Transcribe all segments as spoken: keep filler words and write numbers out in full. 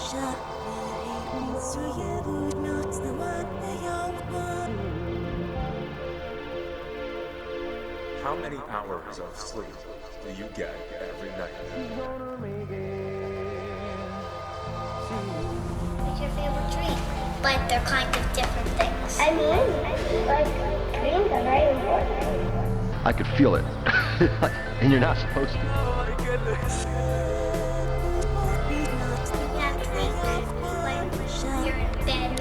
How many hours of sleep do you get every night? What's your favorite dream? But they're kind of different things. I mean, like, dreams are very important. I could feel it. And you're not supposed to. Oh my goodness. You have dreams when you're in bed.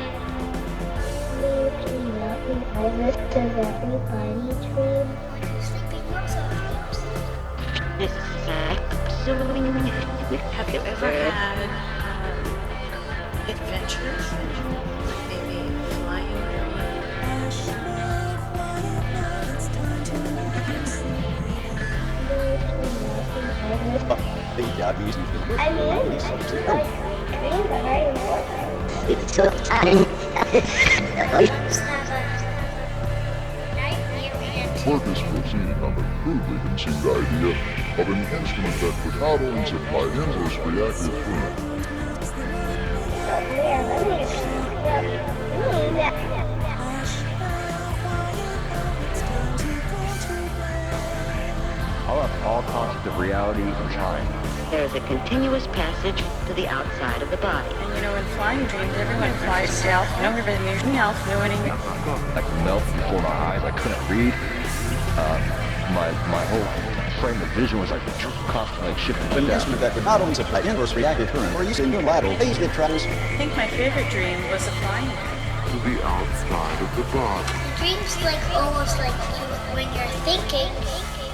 Sleeping, nothing. I wish does everybody dream? When you're sleeping, you also have dreams. This is absolutely. Have you ever had uh, adventures? Maybe flying I mean, like, dreams are very important. It's so time. Just have a nightmare. Purpose proceeding on the crudely conceived idea of an instrument that would not only supply endless reactive current, Yeah, let me see. Yeah. All, all concepts of reality and time. There is a continuous passage to the outside of the body. And you know, in flying dreams, everyone flies south. Nobody else knew anything. I could melt before my eyes. I couldn't read. Uh, my my whole frame of vision was like constantly like, shifting. An instrument that would not only supply inverse reactive current or use in unilateral phase that travels I think my favorite dream was a flying dream. to the outside of the body. Dreams like almost like you when you're thinking.